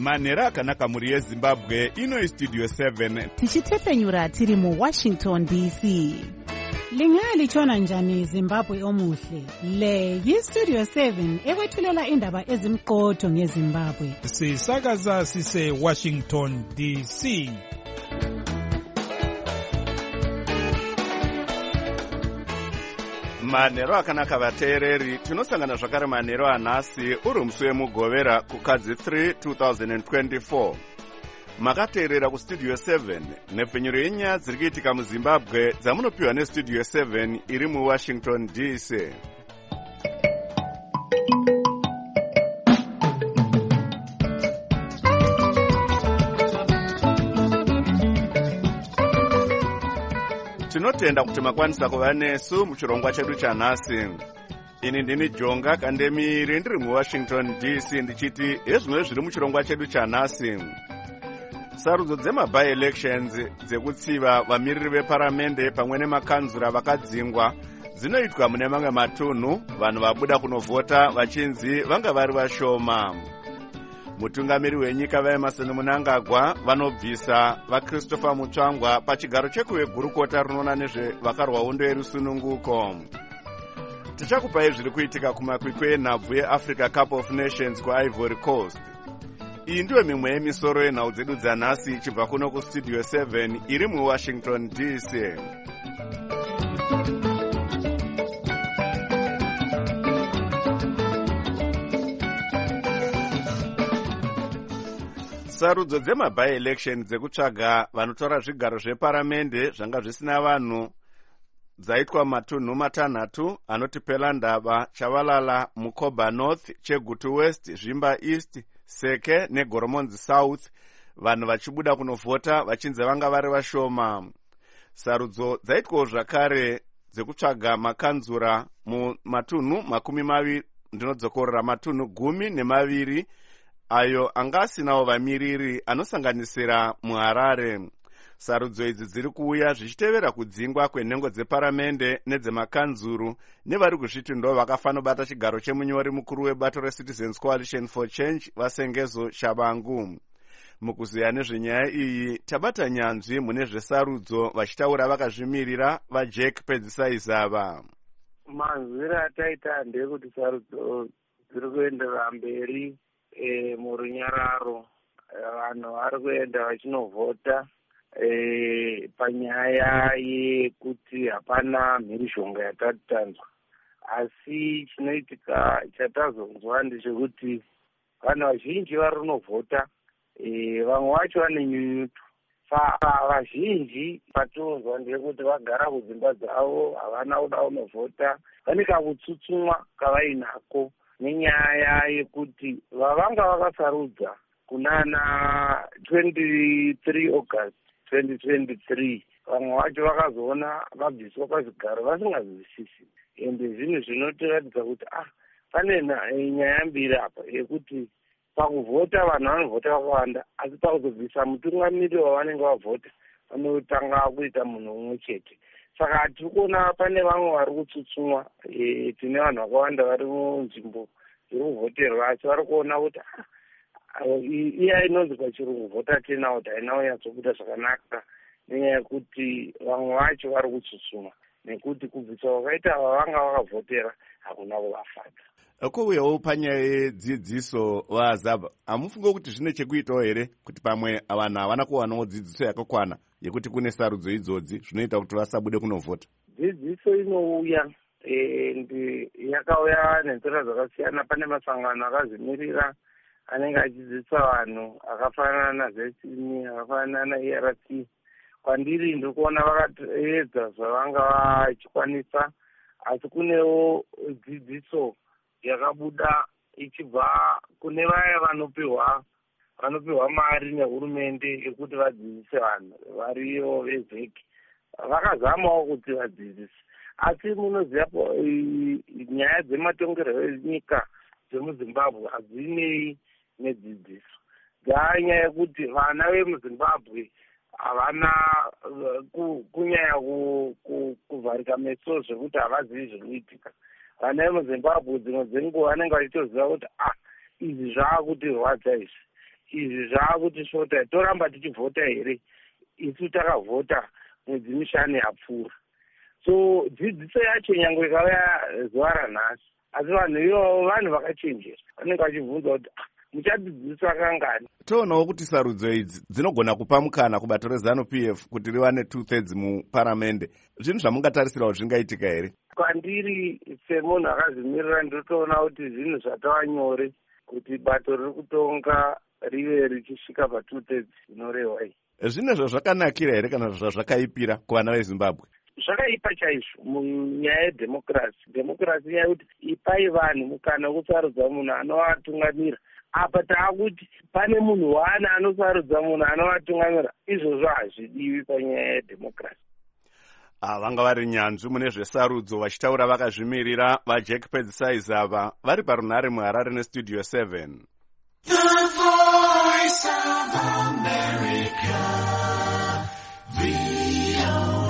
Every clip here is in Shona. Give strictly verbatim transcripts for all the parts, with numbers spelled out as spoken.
manhero akanaka mhuri yezimbabwe. Ino istudio seven tichitepenyura tiri muwashington D C. Lingalitshona njani Zimbabwe omuhle? Le yistudio seven ekwethulela indaba ezimqotho ngeZimbabwe. Sisakaza sise Washington D C. manhero akanaka vateereri, tinosangana zvakare manhero anhasi uri musi wemugovera kukadzi three two thousand twenty-four. Makateerera kustudio seven nepfenyuro yenyaya dziri kuitika muzimbabwe dzamunopiwa nestudio seven iri muwashington D C. Tinotenda kuti makwanisa kuva nesu muchirongwa chedu chanhasi. Ini ndini Jonga Kandemiri ndiri muwashington D C ndichiti ezvimwe zviri muchirongwa chedu chanhasi. Sarudzo dzema-by-elections dzekutsiva vamiriri veparamende pamwe nemakanzura vakadzingwa dzinoitwa mune mamwe matunhu, vanhu vabuda kunovhota vachinzi vanga vari vashoma. Mutungamiri wenyika vaEmerson Mnangagwa vanobvisa vaChristopher Mutsvangwa pachigaro chekuwegurukota rinoona nezvevakarwa hondo yerusununguko. Tichakupai zviri kuitika kumakwikwi enhabvu yeAfrica Cup of Nations kuIvory Coast. Iyi ndiyo mimwe yemisoro yenhau dzedu dzanhasi ichibva kuno kustudio seven iri muwashington D C. Sarudzo dzema-by-election dzekutsvaga vanotora zvigaro zveparamende zvanga zvisina vanhu dzaitwa matunhu matanhatu anoti Pelandaba, Chavalala, Mukoba North, Chegutu West, Zvimba East, Seke neGoromonzi South, vanhu vachibuda kunovhota vachinzi vanga vari vashoma. Sarudzo dzaitwawo zvakare dzekutsvaga makanzura mumatunhu makumi maviri ndinodzokorera matunhu gumi nemaviri ayo anga asinawo vamiriri anosanganisira muHarare. Sarudzo idzi dziri kuuya zvichitevera kudzingwa kwenhengo dzeparamende nedzemakanzuru nevari kuzviti ndo vakafanobata chigaro chemunyori mukuru webato reCitizens Coalition for Change Vasengezo Shabangu. Mukuziya nezvenyaya iyi tabata nyanzvi mune zvesarudzo vachitaura vakazvimirira vaJack Pedzisai-Zava. Manzwiro ataita ndekuti sarudzo dziri kuenderera mberi e, murunyararo vanhu vari kuenda vachinovhota e, panyaya yekuti hapana mhirishonga yatati tanzwa. Asi chinoitika chatazonzwa ndechekuti vanhu vazhinji vari kunovhota, e, vamwe vacho vane nyunyuto. Saka vazhinji patonzwa ndekuti vagara kudzimba dzavo, havana kuda kunovhota, vane kakutsutsumwa kavainako nenyaya yekuti vavanga vakasarudza kunana twenty-three August twenty twenty-three vamwe vacho vakazoona vabviswa pazvigaro vasingazwisisi. Ende zvinhu zvinotiratidza kuti ah pane nyaya mbiri apa yekuti pakuvhota vanhu vanovhota vakawanda, asi pakuzobvisa mutungamiri wavanenge vavhota vanotanga kuita munhu umwe chete. Saka tiri kuona pane vamwe vari kutsutsumwa, e, tine vanhu vakawanda vari munzvimbo dziri kuvhoterwa asi vari kuona kuti iya inonzi pachirungu vhota turnout haina kunyatsobuda zvakanaka nenyaya yekuti vamwe vacho vari kutsutsumwa nekuti kubvisa wakaita vavanga vakavhotera hakuna kuvafadza. Kuuyawo panyaya yedzidziso vaZaba, hamufungo kuti zvine chekuitawo here kuti pamwe vanhu havana kuwanawo dzidziso yakakwana yekuti kune sarudzo idzodzi zvinoita kuti vasabude kunovhota? Dzidziso inouya ndi yakauya nenzira dzakasiyana. Pane masangano akazvimirira anenge achidzidzisa vanhu akafanana naZesini, akafanana naE R C. Kwandiri ndiri kuona vakaedza zvavanga vachikwanisa, asi kunewo dzidziso yakabuda ichibva kune vaya vanopiwa vanopiwa mari nehurumende yekuti vadzidzise vanhu variyo vezeki. Vakazamawo kuti vadzidzise, asi munoziva nyaya dzematongerwo enyika dzemuZimbabwe hadzinei nedzidziso. Dzanyaya yekuti vana vemuZimbabwe havana kunyanya kuvharika meso zvekuti havazivi zviri kuitika. Vana vemuZimbabwe dzimwe dzenguva vanenge vachitoziva kuti ah izvi zvava kuti rwadza izvi. izvi zvaakutisvota toramba tichivhota here isu takavhota mwedzi mishanu yapfuura. So dzidziso yacho nyange ikauya zuva ranhasi asi vanhu ivavo vanhu vakachenjera vanenge vachibvunza kuti muchadzidziswa kangani. Toonawo kuti sarudzo idzi dzinogona kupa mukana kubato reZANU P F kuti riwane two thirds muparamende. Zvinhu zvamungatarisirawo zvingaitika here? Kwandiri semunhu akazvimirira ndotoona kuti zvinhu zvatava nyore kuti bato riri kutonga rive richisvika pa two thirds inorehwa iyi. Zvine zvazvakanakira here kana zvazvakaipira kuvana veZimbabwe? Zvakaipa chaizvo munyaya yedhemokirasi. Dhemokirasi nyaya yekuti ipai vanhu mukana wokusarudza munhu anovatungamira. Apa taakuti pane munhu wane anosarudza munhu anovatungamira. Izvozvo hazvidiwi panyaya yedhemokirasi. Ah, vanga vari nyanzvi mune zvesarudzo vachitaura vakazvimirira vaJack Pedzisais ava vari parunhare muHarare nestudio seven. The Voice of America, V O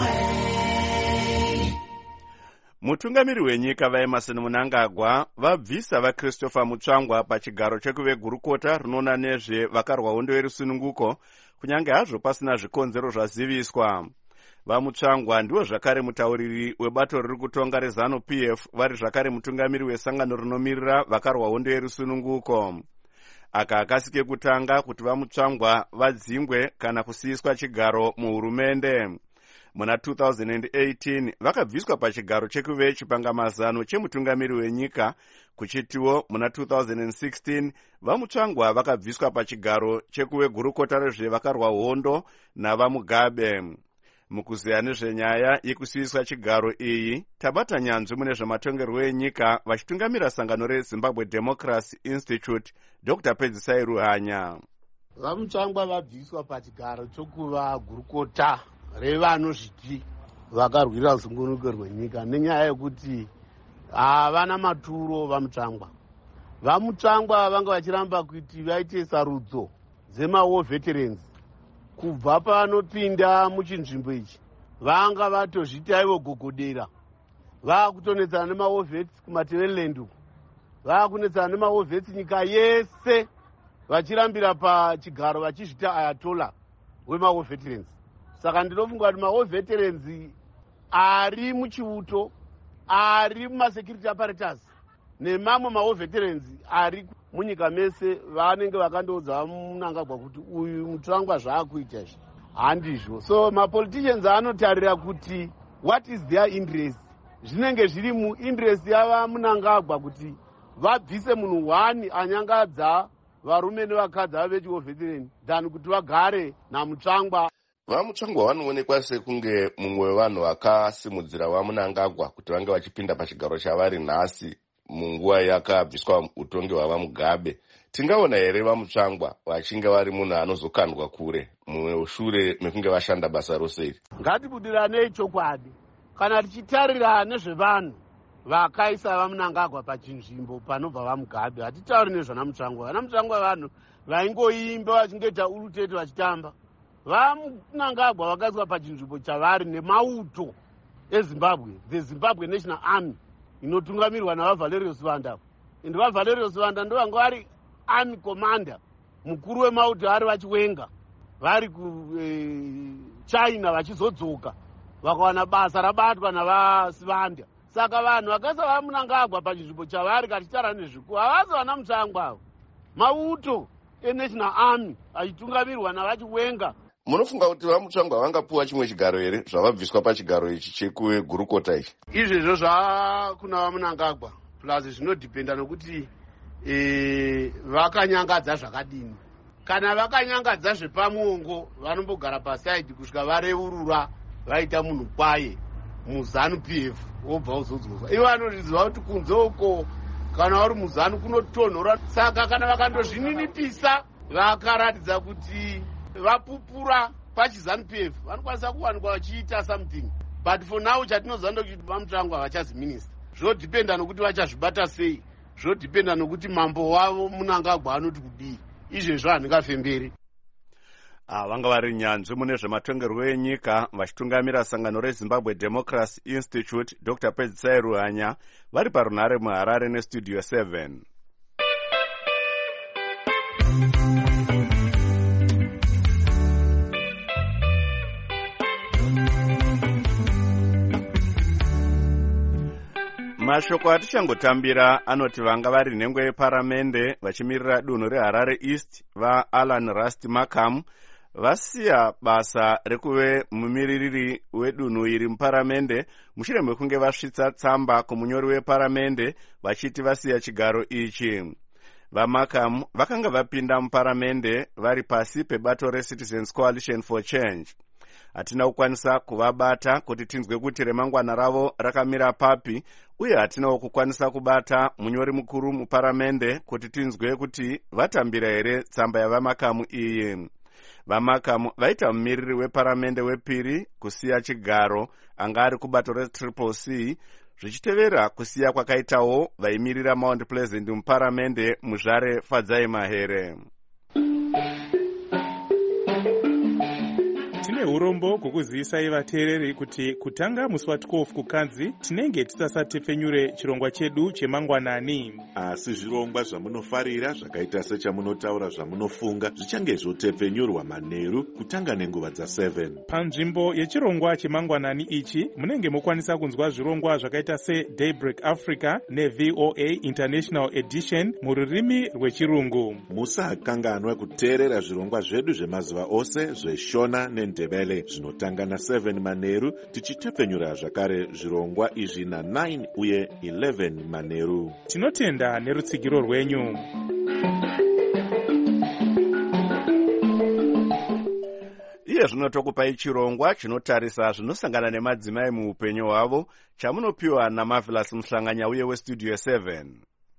A. Mutungamiri wenyika vaEmerson Mnangagwa vabvisa vaChristopher Mutsvangwa pachigaro chekuvegurukota rinoona nezve vakarwa hondo yerusununguko kunyange hazvo pasina zvikonzero zvaziviswa. VaMutsvangwa ndiwo zvakare mutauriri webato riri kutonga reZANU P F vari zvakare mutungamiri wesangano rinomiririra vakarwa hondo yerusununguko. Aka akasike kutanga kuti VaMutsvangwa vadzingwe kana kusiyiswa chigaro muhurumende. Muna two thousand eighteen vakabviswa pachigaro chekuve chipangamazano chemutungamiri wenyika, kuchitiwo muna two thousand sixteen VaMutsvangwa vakabviswa pachigaro chekuve gurukota rezvevakarwa hondo navaMugabe. Mukuziya nezvenyaya yekusiyiswa chigaro iyi tabata nyanzvi mune zvematongerwo enyika vachitungamira sangano reZimbabwe Democracy Institute Doctor Pedzisai Ruhanya. VaMutsvangwa vabviswa pachigaro chokuva gurukota revanozviti vakarwira zungunuko rwenyika nenyaya yekuti havana maturo. VaMutsvangwa VaMutsvangwa vanga vachiramba kuti vaite sarudzo dzemaWar veterans. Kubva panopinda muchinzvimbo ichi vanga vatozvita ivo gogodera, vakutonetsana nemaWar vets kumaThailand uku, vakunetsana nemaWar vets nyika yese, vachirambira pachigaro vachizvita ayatola wemaWar veterans. Saka ndinofunga kuti maWar veterans ari muchiuto, ari mumasecurity apparatus nemamwe maWar veterans ari munyika mese vanenge vakandoudza Mnangagwa kuti uyu Mutsvangwa zvaakuita izvi handizvo. So mapoliticians anotarira kuti what is their interest, zvinenge zviri muinterest yava Mnangagwa kuti vabvise munhu wani anyangadza varume nevakadzi vave vechiWar veteran than kuti vagare naMutsvangwa. VaMutsvangwa vanoonekwa sekunge mumwe wevanhu vakasimudzira vaMnangagwa kuti vange vachipinda pachigaro chavari nhasi munguva yakabviswa utongi hwavaMugabe. Tingaona here VaMutsvangwa vachinge vari munhu anozokandwa kure mushure mekunge vashanda basa rose iri? Ngatibudiranei chokwadi. Kana tichitarira nezvevanhu vakaisa vaMnangagwa pachinzvimbo panobva vaMugabe, hatitauri nezvana Mutsvangwa. Vana Mutsvangwa vanhu vaingoimba vachingoita urutete vachitamba. VaMnangagwa vakaiswa pachinzvimbo chavari nemauto eZimbabwe, the Zimbabwe National Army inotungamirwa navaValerius Vanda. Ende vaValerius Vanda ndo vanga vari army commander mukuru wemauto ari vachiwenga vari kuChina vachizodzoka vakawana basa rabatwa navaSivanda. Saka vanhu vakaisa vaMnangagwa pachinzvimbo chavari kachitara nezviku havasi vana Mutsvangwa avo. Mauto eNational Army achitungamirwa navachiwenga. Munofunga kuti VaMutsvangwa vangapuwa chimwe chigaro here zvavabviswa pachigaro ichi chekugurukota ichi? Izvezvo zvakuna vaMnangagwa plus zvinodhipenda nokuti e, vakanyangadza zvakadini. Kana vakanyangadza zvepamuongo vanombogara pasaidi kusvika vareurura vaita munhu kwaye muZANU P F wobva uzodzoswa. Ivo vanoriziva kuti kunze uko kana vari muZANU kunotonhora. Saka kana vakandozvininipisa vakaratidza kuti vapupura pachiZANU P F vanokwanisa kuwanikwa vachiita something, but for now chatinoziva ndokuti vaMutsvangwa havachazi minister. Zvodhipenda nokuti vachazvibata sei, zvodhipenda nokuti mambo wavo Mnangagwa anoti kudii. Izvezvo handingafemberi. Ah, vanga vari nyanzvi mune zvematongerwo enyika vachitungamira sangano reZimbabwe Democracy Institute Doctor Pedzisai Ruhanya vari parunhare muHarare nestudio seven. Mashoko atichangotambira anoti vanga vari nhengo yeparamende vachimirira dunhu reHarare East vaAlan Rust Markham vasiya basa rekuve mumiririri wedunhu iri muparamende mushure mekunge vasvitsa tsamba kumunyori weparamende vachiti vasiya chigaro ichi. VaMarkham vakanga vapinda muparamende vari pasi pebato reCitizens Coalition for Change. Hatina kukwanisa kuvabata kuti tinzwe kuti remangwana ravo rakamira papi, uye hatinawo kukwanisa kubata munyori mukuru muparamende kuti tinzwe kuti vatambira here tsamba yavaMarkham iyi. VaMarkham vaita mumiriri weparamende wepiri kusiya chigaro anga ari kubato reTriple C, zvichitevera kusiya kwakaitawo vaimirira Mount Pleasant muparamende muzvare Fadzai Mahere. Tine urombo kukuzivisa vateereri kuti kutanga musi wa12 kukanzi tinenge tisasatepfenyure chirongwa chedu chemangwanani. Asi zvirongwa zvamunofarira zvakaita sechamunotaura zvamunofunga zvichange zvotepfenyurwa manheru kutanga nenguva dza7. Panzvimbo yechirongwa chemangwanani ichi munenge mokwanisa kunzwa zvirongwa zvakaita seDaybreak Africa neV O A International Edition mururimi rwechirungu. Musakanganwa kuteerera zvirongwa zvedu zvemazuva ose zveshona nendebele zvinotanga na7 manheru tichitepfenyura zvakare zvirongwa izvi na9 uye eleven manheru. Tinotenda nerutsigiro rwenyu. Iye zvinotokupai chirongwa chinotarisa zvinosangana nemadzimai muupenyu hwavo chamunopiwa naMarvelous Muhlanganya uye weStudio seven.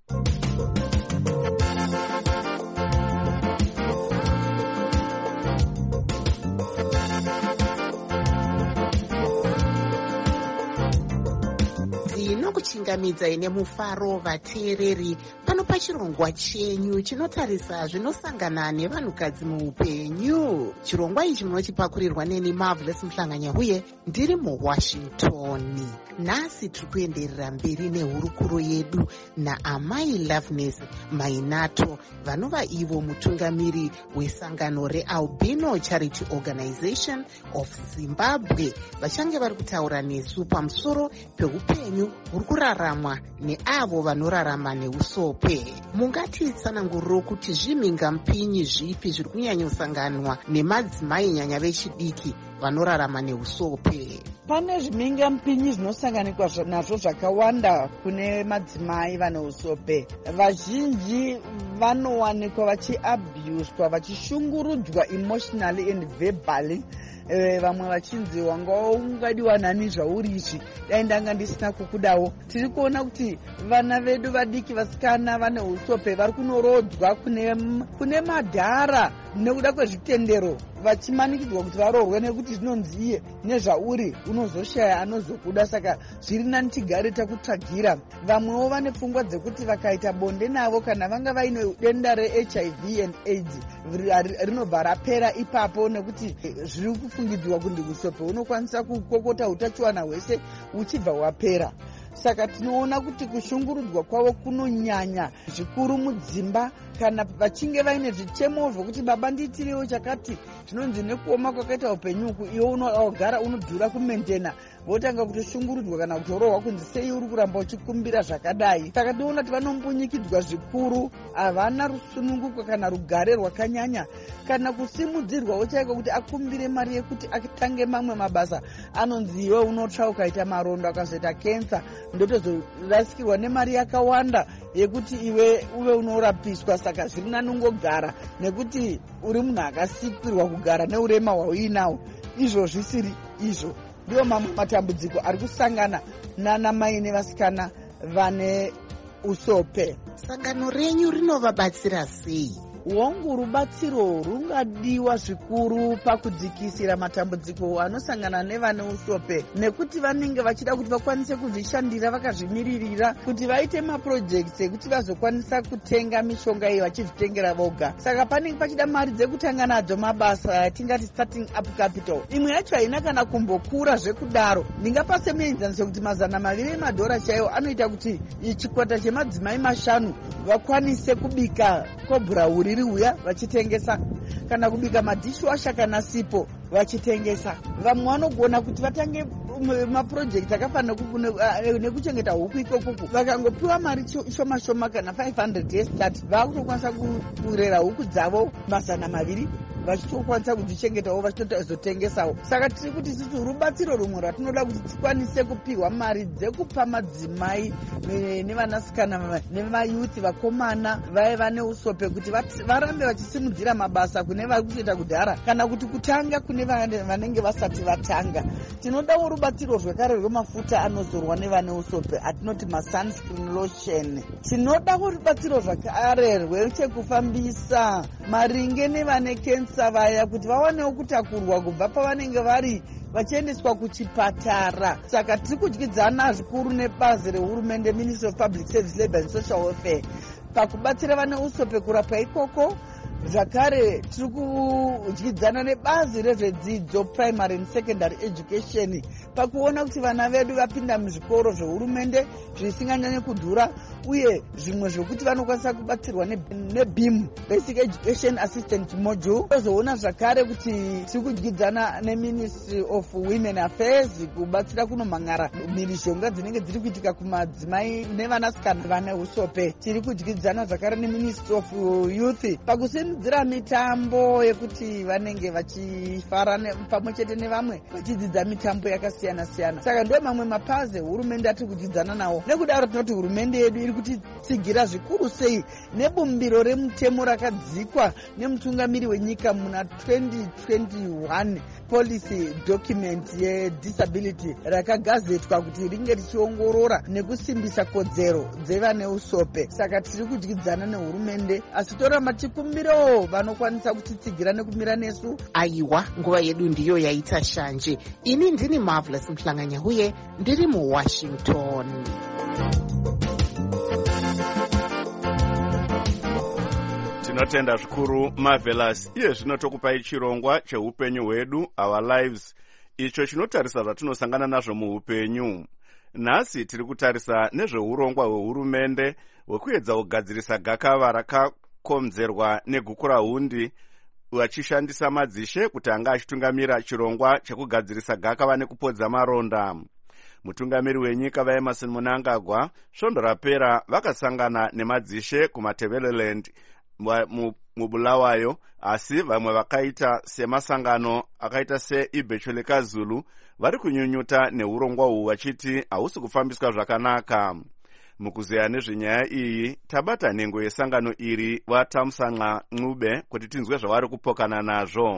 Kuchingamidzai nemufaro vateereri pano pachirongwa chenyu chinotarisa zvinosangana nevanhukadzi muupenyu. Chirongwa ichi munochipakurirwa neni Marvelous Muhlanganya uye ndiri muWashington. Nhasi tiri kuenderera mberi nehurukuro yedu naamai Loveness Mainato vanova ivo mutungamiri wesangano reAlbino Charity Organization of Zimbabwe, vachange vari kutaura nesu pamusoro peupenyu huri kuraramwa neavo vanorarama neusope. Mungatitsananguriro kuti zvimhingamupinyi zvipi zviri kunyanyosanganwa nemadzimai nyanya vechidiki vanorarama neusope? Pane zvimhingamupinyi zvinosanganikwa nazvo zvakawanda kune madzimai vane usope. Vazhinji vanowanikwa vachiabuswa, vachishungurudzwa emotionally and verbally. E, vamwe vachinzi wanga ungadiwa nani zvauri izvi dai ndanga ndisina kukudawo. Tiri kuona kuti vana vedu vadiki vasikana vane usope vari kunorodzwa kune, kune madhara nekuda kwezvitendero, vachimanikidzwa kuti varohwe nekuti zvinonzi iye nezvauri unozoshaya anozokuda, saka zviri nani tigare takutsvagira. Vamwewo vane pfungwa dzekuti vakaita bonde navo kana vanga vaine denda reH I V and AIDS rinobva rapera ipapo, nekuti zviri kufungidzwa kuti usope unokwanisa kukokota utachiwana hwese uchibva wapera. Saka tinoona kuti kushungurudzwa kwavo kunonyanya zvikuru mudzimba kana vachinge vaine zvichemo zvokuti baba ndiitiriwo chakati, zvinonzi nekuoma kwakaita upenyuku iwe unogara unodhura kumentena, votanga kutoshungurudzwa kana kutorohwa kunzi sei uri kuramba uchikumbira zvakadai. Saka tinoona kuti vanombunyikidzwa zvikuru, havana rusununguko kana rugare rwakanyanya kana kusimudzirwawo chaiko kuti akumbire mari yekuti atange mamwe mabasa. Anonzi iwe unotsva ukaita marondo akazoita kensa ndotozorasikirwa nemari yakawanda yekuti iwe uve unorapiswa. Saka zviri nanongogara nekuti uri munhu akasikirwa kugara neurema hwauinawo. Izvo zvisiri izvo ndiwo mamwe matambudziko ari kusangana nanamai nevasikana vane usope. Sangano renyu rinovabatsira sei? Wangu rubatsiro rungadiwa zvikuru pakudzikisira matambudziko anosangana nevane usope, nekuti vanenge vachida kuti vakwanise kuzvishandira vakazvimiririra, kuti vaite maprojects ekuti vazokwanisa kutenga mishonga iyi vachizvitengera voga. Saka panenge pachida mari dzekutanga nadzo mabasa atingati starting up capital. Imwe yacho haina kana kumbokura zvekudaro. Ndingapa semuenzaniso kuti mazana maviri emadhora chaiwo anoita kuti chikwata chemadzimai mashanu vakwanise kubika kobhurawu riri uya vachitengesa, kana kubika madishwasha kana sipo vachitengesa. Vamwe vanogona kuti vatange mapurojekti akafanira nekuchengeta huku ikokuku, vakangopiwa mari shoma shoma kana five hundred yestart vakutokwanisa kurera huku dzavo mazana maviri vachitokwanisa kudzichengetawo vachitozotengesawo. Saka tiri kuti sisi rubatsiro rumwe ratinoda kuti tikwanise kupiwa mari dzekupa madzimai nevanasikana nemayuthi vakomana vaiva neusope kuti varambe vachisimudzira mabasa kune vari kutoita kudhara, kana kuti kutanga kune vanenge vasati vatanga. Tinodawo rubatsiro zvekare rwemafuta anozorwa nevane usope atinoti masunscreen lotion. Tinodawo rubatsiro zvakare rwechekufambisa maringe nevane kensa vaya kuti vawanewo kutakurwa kubva pavanenge vari vachiendeswa kuchipatara. Saka tiri kudyidzana zvikuru nebazi rehurumende, Ministry of Public Service, Labour and Social Welfare, pakubatsira vane usope kurapwa ikoko. Zvakare tiri kudyidzana nebazi rezvedzidzo, primary and secondary education, pakuona kuti vana vedu vapinda muzvikoro zvehurumende zvisinganyanye kudhura, uye zvimwe zvokuti vanokwanisa kubatsirwa nebhimu, basic education assistant module. Tozoona zvakare kuti tiri kudyidzana neministry of women affairs kubatsira kunomhangara mhirizhonga dzinenge dziri kuitika kumadzimai nevanasikana vane usope. Tiri kudyidzana zvakare neministry of youth pakusimudzira mitambo yekuti vanenge vachifara pamwe chete nevamwe vachidzidza mitambo yakasiyana siyana. Saka ndo mamwe mapazi hurumende atiri kudyidzana nawo. Nekudaro tinoti hurumende yedu iri kutitsigira zvikuru sei nebumbiro remutemo rakadzikwa nemutungamiri wenyika muna twenty twenty-one policy document yedisability rakagazetwa kuti ringe richiongorora nekusimbisa kodzero dzevane usope. Saka tiri kudyidzana nehurumende, asi toramba tikumbiro vanokwanisa kutitsigira nekumira nesu. Aiwa, nguva yedu ndiyo yaita shanje. Ini ndini Marvelous Mhlanganya huye ndiri muWashington. Tinotenda zvikuru Marvelous. Iye zvino tokupai chirongwa cheupenyu hwedu, Our Lives, icho chinotarisa zvatinosangana nazvo muupenyu. Nhasi tiri kutarisa nezveurongwa hwehurumende hwekuedza kugadzirisa gakava rakakonzerwa negukurahundi, vachishandisa madzishe kuti anga achitungamira chirongwa chekugadzirisa gakava nekupodza maronda. Mutungamiri wenyika vaEmerson Mnangagwa svondo rapera vakasangana nemadzishe kuMatebeleland mubulawayo, asi vamwe vakaita semasangano akaita seIbhechwele Zulu vari kunyunyuta neurongwa uhu vachiti hausi kufambiswa zvakanaka. Mukuzeya nezvenyaya iyi tabata nhengo yesangano iri vaTamsanqa Ncube kuti tinzwe zvavari kupokana nazvo.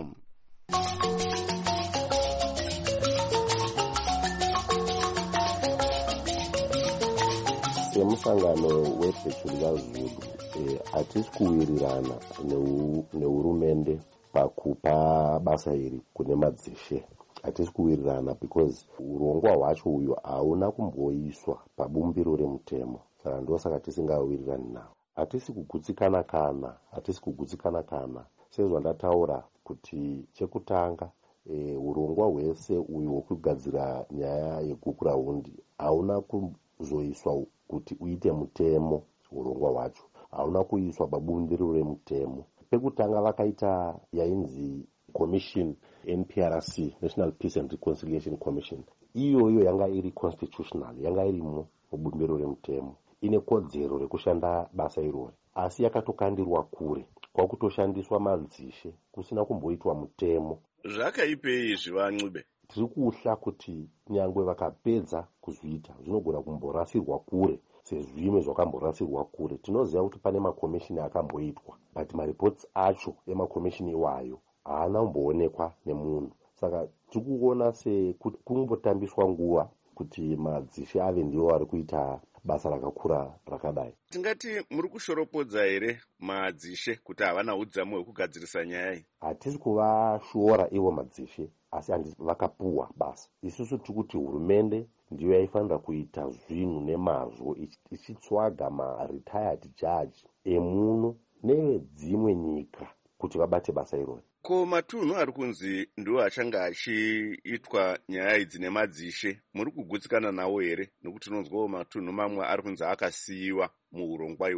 Semusangano weBhechwele Zulu hatisi kuwirirana nehurumende pakupa basa iri kune madzishe. Hatisi kuwirirana because urongwa hwacho uyu hauna kumboiswa pabumbiro remutemo. Saka ndosaka tisingawirirani nawo. Hatisi kugutsikana kana, hatisi kugutsikana kana. Sezvandataura kuti chekutanga e, urongwa hwese uyu hwekugadzira nyaya yegukurahundi hauna kuzoiswa kuti uite mutemo. Urongwa hwacho hauna kuiswa pabumbiro remutemo. Pekutanga vakaita yainzi commission N P R C, National Peace and Reconciliation Commission. Iyoyo yanga iri constitutional, yanga irimo mubumbiro remutemo, ine kodzero rekushanda basa irori. Asi yakatokandirwa kure kwakutoshandiswa madzishe kusina kumboitwa mutemo. Zvakaipei izvi vaNcube? Tiri kuhla kuti nyangwe vakapedza kuzviita zvinogona kumborasirwa kure sezvimwe zvakamborasirwa kure. Tinoziva kuti pane makomishini akamboitwa, but mareports acho emakomishini iwayo haana kumboonekwa nemunhu. Saka tiri kuona sekuti kungotambiswa nguva kuti madzishe ave ndiwo ari kuita basa rakakura rakadai. Tingati muri kushoropodza here madzishe kuti havana udzamu hwekugadzirisa nyaya iyi? Hatisi kuvashora ivo madzishe, asi handisi vakapuwa basa. Isusu tiri kuti hurumende ndiyo yaifanira kuita zvinhu nemazvo ichitsvaga maretired judge emuno nevedzimwe nyika kuti vabate basa irori. Ko matunhu ari kunzi ndiwo achanga achiitwa nyaya idzi nemadzishe, muri kugutsikana nawo here? Nokuti tinonzwawo matunhu mamwe ari kunzi akasiyiwa muurongwa iwowu.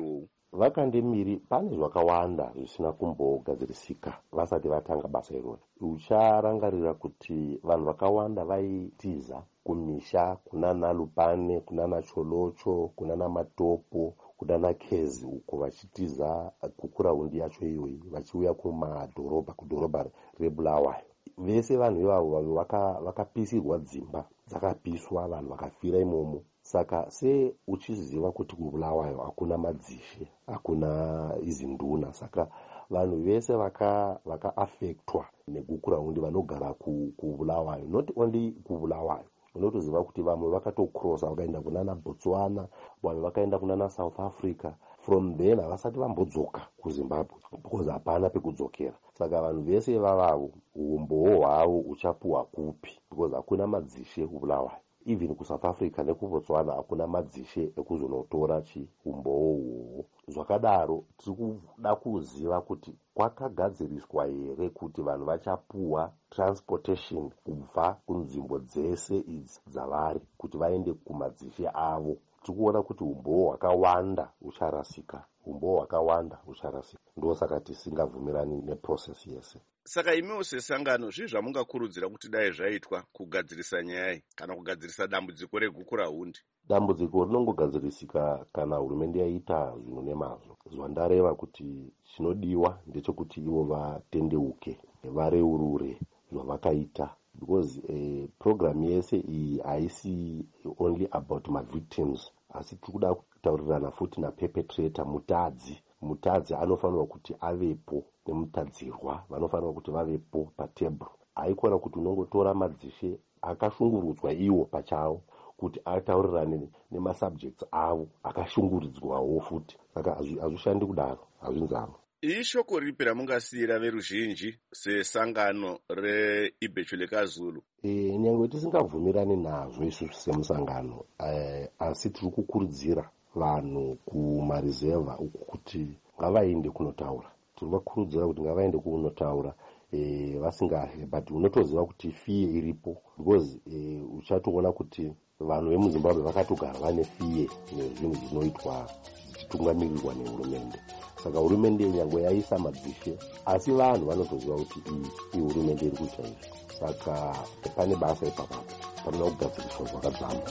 vakandemiri pane zvakawanda zvisina kumbogadzirisika vasati vatanga basa irori. Ucharangarira kuti vanhu vakawanda vaitiza kumisha kunana Lupane, kunana Cholocho, kunana Matopo, kunana Kezi uko vachitiza kukuraundi yacho iyoyi vachiuya kumadhorobha kudhorobha reBulawayo. Vese vanhu ivavo vakapisirwa dzimba dzakapiswa, vanhu vakafira imomo. Saka se uchiziva kuti kuBulawayo hakuna madzishe, hakuna izi nduna, saka vanhu vese vaka vaka affectwa negukurahundi vanogara kuBulawayo, not only kuBulawayo. Unotoziva kuti vamwe vakatokrosa vakaenda kunana Botswana, vamwe vakaenda kunana South Africa. From then havasati vambodzoka kuZimbabwe because hapana pekudzokera. Saka vanhu vese vavavo umbowo hwavo uchapuwa kupi because hakuna madzishe kuBulawayo. Even kuSouth Africa nekuBotswana hakuna madzishe ekuzonotora chi umbowo uwowo. Zvakadaro tiri kuda kuziva kuti kwakagadziriswa here kuti vanhu vachapuwa transportation kubva kunzvimbo dzese idzi dzavari kuti vaende kumadzishe avo. Tikuona kuti umbowo hwakawanda ucharasika, umbowo hwakawanda ucharasika. Ndosaka tisingabvumirani neprocess yese. Saka imiwo sesangano zvii zvamungakurudzira kuti dai zvaitwa kugadzirisa nyaya kana kugadzirisa dambudziko regukurahundi? Dambudziko rinongogadzirisika kana hurumende yaita zvinhu nemazvo. Zvandareva kuti chinodiwa ndechekuti ivo vatendeuke, vareurure zvavakaita. Because a program yese iyi haisi only about my victims, asi tikuda kutaurirana futi na perpetrator, mutadzi. Mutadzi anofanirwa kuti avepo nemutadzirwa vanofanirwa kuti vavepo patebhuru. Haikona kuti unongotora madzishe akashungurudzwa iwo pachavo kuti ataurirane nemasubjects avo akashunguridzwawo futi. Saka hazvishandi kudaro, hazvinzaro. Ishoko ripi ramungasiyira veruzhinji sesangano reIbhechule Zulu? E, nyangwe tisingabvumirani nazvo isusu semusangano, e, asi tiri kukurudzira vanhu kumarizevha uku kuti ngavaende kunotaura. Tiri vakurudzira kuti ngavaende kunotaura e, vasingahe, but unotoziva kuti fiye iripo because e, uchatoona kuti vanhu vemuZimbabwe vakatogara vane fiye nezvinhu zvinoitwa zvichitungamirirwa nehurumende. Saka hurumende nyangwe yaisa madzishe, asi vanhu vanotoziva kuti iyi hurumende iri kuita izvi. Saka pane basa ipapo panoda kugadziriswa zvakadzama.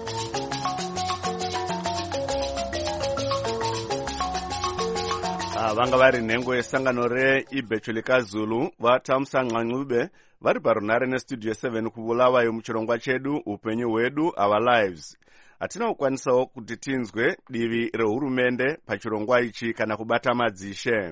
Vanga vari nhengo yesangano reIbhechule Zulu vaTamsa Nqanqube vari parunare nestudio seven kuBulawayo muchirongwa chedu upenyu hwedu our lives. Hatina kukwanisawo kuti tinzwe divi rehurumende pachirongwa ichi kana kubata madzishe.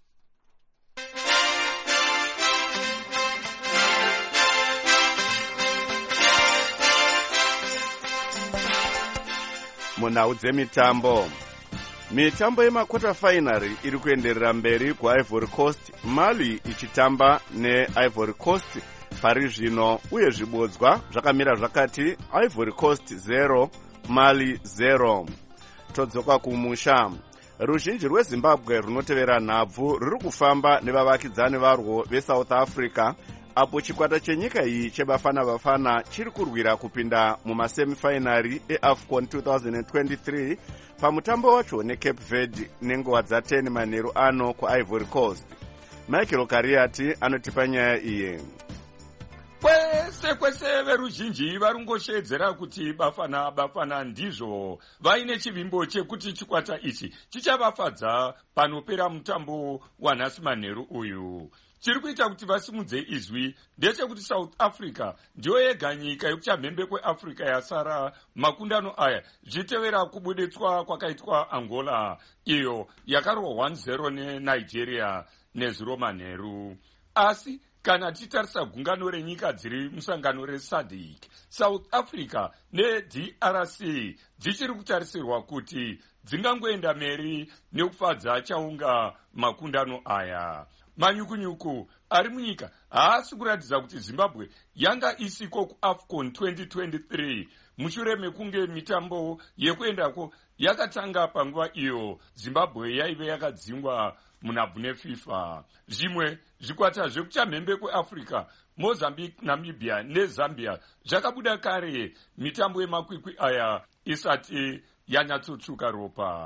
Munhau dzemitambo. Mitambo yemakota finary iri kuenderera mberi kuIvory Coast, Mali ichitamba neIvory Coast pari zvino, uye zvibodzwa zvakamira zvakati Ivory Coast zero Mali zero. Todzoka kumusha. Ruzhinji rweZimbabwe runotevera nhabvu ruri kufamba nevavakidzani varwo veSouth Africa, apo chikwata chenyika iyi chebafana bafana chiri kurwira kupinda mumasemifinary eAFCON twenty twenty-three pamutambo wacho neCape Verde nenguva dza10 manheru ano kuIvory Coast. Michael Kariati anotipa nyaya iyi. Kwese kwese veruzhinji varungoshedzera kuti bafana bafana ndizvo vaine chivimbo chekuti chikwata ichi chichavafadza panopera mutambo wanhasi manheru uyu. Chiri kuita kuti vasimudze izwi ndechekuti South Africa ndiyo yega nyika yekuchamhembe kweAfrica yasara makundano aya zvitevera kubudetswa kwakaitwa Angola, iyo yakarwa one zero neNigeria neziro manheru. Asi kana titarisa gungano renyika dziri musangano reSADC, South Africa neD R C dzichiri kutarisirwa kuti dzingangoenda meri nekufadza chaunga makundano aya. Manyukunyuku ari munyika haasi kuratidza kuti Zimbabwe yanga isiko kuAFCON twenty twenty-three mushure mekunge mitambo yekuendako yakatanga panguva iyo Zimbabwe yaive yakadzingwa munhabvu neFIFA. Zvimwe zvikwata zvekuchamhembe kweAfrica, Mozambique, Namibia neZambia zvakabuda kare mitambo yemakwikwi aya isati yanyatsotsvuka ropa.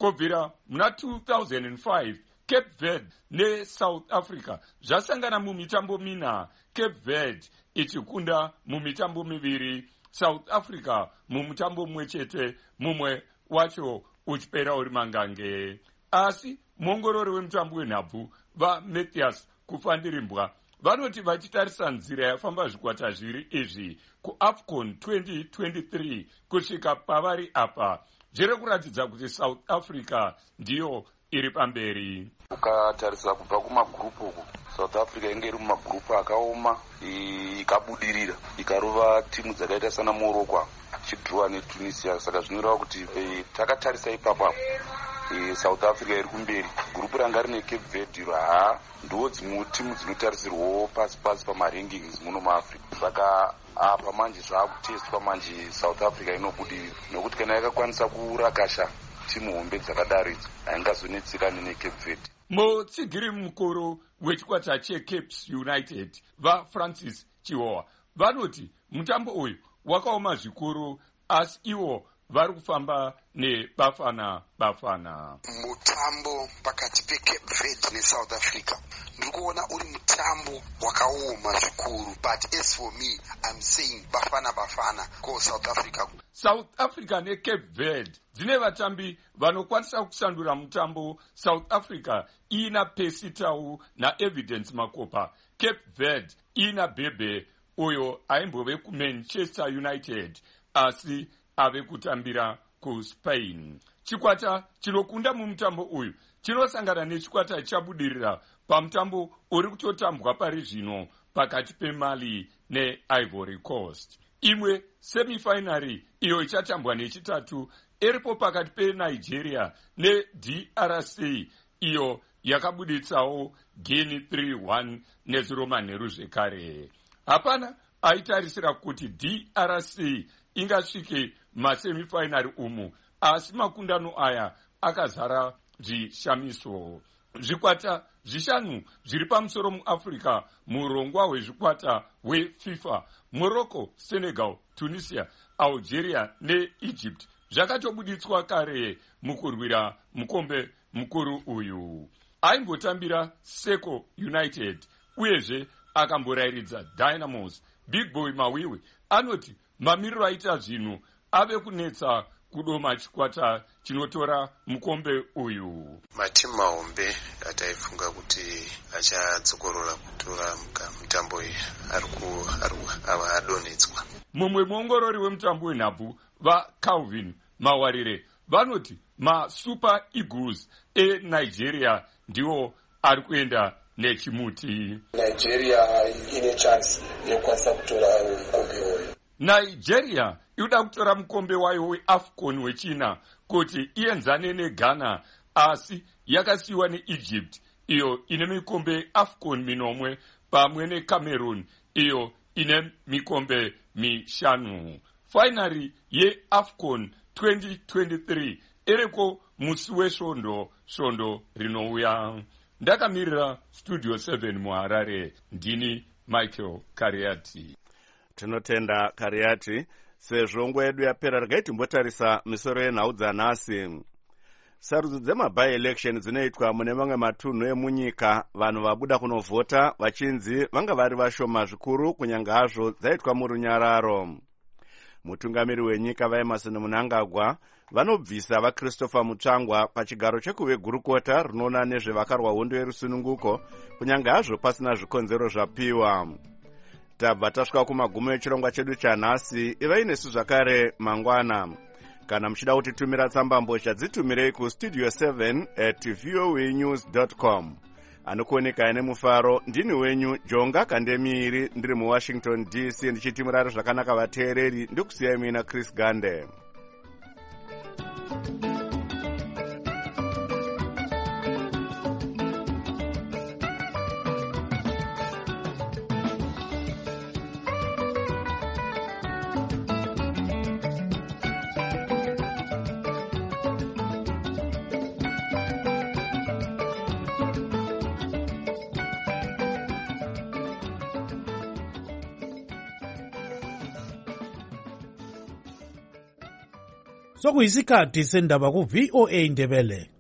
kubvira muna two thousand five Cape Verde neSouth Africa zvasangana mumitambo mina, Cape Verde ichikunda mumitambo miviri, South Africa mumutambo mumwe chete, mumwe wacho uchipera uri mangange. Asi muongorori wemutambo wenhabvu vaMatthias Kufandirimbwa vanoti vachitarisa nzira yafamba zvikwata zviri izvi kuAFCON twenty twenty-three kusvika pavari apa, zviri kuratidza kuti South Africa ndiyo iri pamberi. Ukatarisa kubva kumagrupu uku, South Africa inge iri mumagrupu akaoma, ikabudirira ikarova timu dzakaita sana Morocco chidhuwa neTunisia. Saka zvinoreva kuti e, takatarisa ipapo e, South Africa iri kumberi. Grupu ranga rine Cape Verde ha ndiwo dzimwe timu dzinotarisirwawo pasi pasi pamarankings muno muAfrica. Saka apa manje zvakuteswa manje South Africa inobudirira, nokuti kana yakakwanisa kurakasha timu hombe dzakadaridzo haingazonetsekani neCape Verde. Mutsigiri mukuru wechikwata cheCapes United vaFrancis Chihowa vanoti mutambo uyu wakaoma zvikuru, asi ivo vari kufamba nebafana bafana. Mutambo pakati peCape Verde neSouth Africa ndiri kuona uri mutambo wakaoma zvikuru, but as for me I'm saying bafana bafana ko South Africa. South Africa neCape Verde dzine vatambi vanokwanisa kusandura mutambo. South Africa ina Percy Tau naEvidence Makopa. Cape Verde ina Bebe uyo aimbove kuManchester United asi ave kutambira kuSpain. Chikwata chinokunda mumutambo uyu chinosangana nechikwata chabudirira pamutambo uri kutotambwa pari zvino pakati peMali neIvory Coast. Imwe semifinary iyo ichatambwa nechitatu iripo pakati peNigeria neD R C iyo yakabuditsawo Guinea three one neziro manheru zvekare. Hapana aitarisira kuti D R C ingasvike masemifinary umu, asi makundano aya akazara zvishamiso. Zvikwata zvishanu zviri pamusoro muAfrica murongwa hwezvikwata hweFIFA: Morocco, Senegal, Tunisia, Algeria neEgypt zvakatobuditswa kare mukurwira mukombe mukuru uyu. Aimbotambira Seco United uyezve akamborayiridza Dynamos. Big Boy Mawiwi anoti mamiriro aita zvinhu ave kunetsa kudoma chikwata chinotora mukombe uyu. Matimu mahombe ataifunga kuti achadzokorora kutora mutambo iyi ava adonhedzwa. Mumwe muongorori wemutambo wenhabvu vaCalvin Mawarire vanoti maSuper Eagles eNigeria ndiwo ari kuenda nechimuti. Nigeria ine chance yekwanisa kutora mukombe uyu. Nigeria inoda kutora mukombe wayo weAFCON wechina kuti ienzane neGhana, asi yakasiyiwa neEgypt iyo ine mikombe AFCON minomwe pamwe neCameroon iyo ine mikombe mishanu. Finary yeAFCON twenty twenty-three iriko musi wesvondo svondo rinouya. Ndakamirira Studio seven muHarare, ndini Michael Kariati. Tinotenda Kariati. Sezvo nguva yedu yapera, regai timbotarisa misoro yenhau dzanhasi. Sarudzo dzemaby-election dzinoitwa mune mamwe matunhu emunyika, vanhu vabuda kunovhota vachinzi vanga vari vashoma zvikuru kunyange hazvo dzaitwa murunyararo. Mutungamiri wenyika vaEmerson Mnangagwa vanobvisa vaChristopher Mutsvangwa pachigaro chekuve gurukota rinoona nezvevakarwa hondo yerusununguko kunyange hazvo pasina zvikonzero zvapiwa. Tabva tasvika kumagumo echirongwa chedu chanhasi. Ivai nesu zvakare mangwana. Kana muchida kutitumira tsamba mbozha dzitumirei kustudio seven at voa news dot com. Anokuoneka ine mufaro ndini wenyu Jonga Kandemiri, ndiri muWashington D C ndichiti murare zvakanaka vateereri. Ndikusiyai mina Chris Gande. sokuyisikhathi sendaba ku-V O A Ndebele.